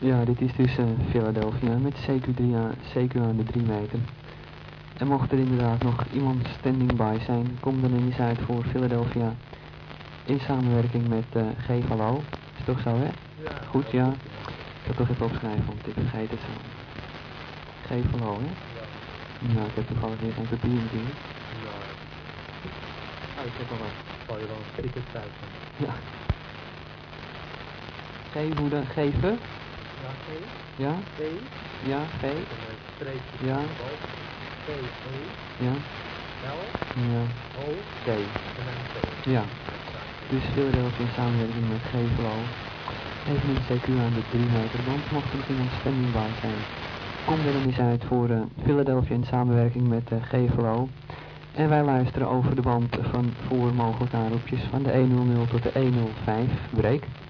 Ja, dit is dus Philadelphia met CQ aan de 3 meter. En mocht er inderdaad nog iemand standing by zijn, kom dan eens uit voor Philadelphia in samenwerking met G-Valo. Is toch zo, hè? Ja. Goed, ja. Ik ga toch even opschrijven, want ik vergeet het zo. G-Valo, hè? Ja. Nou, ik heb toevallig weer geen papier natuurlijk. Ja. Oh, ik heb al wat. Zal je wel een sticker thuis hebben? Ja. G-woede, geven. Ja, G. Ja, E. ja, G. En een streepje Ja. boven. T. E. Ja, L. ja, O. T. En dan T. Ja. Dus Philadelphia in samenwerking met G-Flow. Even een CQ aan de 3 meter band, mocht er nog iemand standing by zijn. Kom er dan eens uit voor Philadelphia in samenwerking met G-Flow. En wij luisteren over de band van voor mogelijke aanroepjes van de 100 tot de 105 break.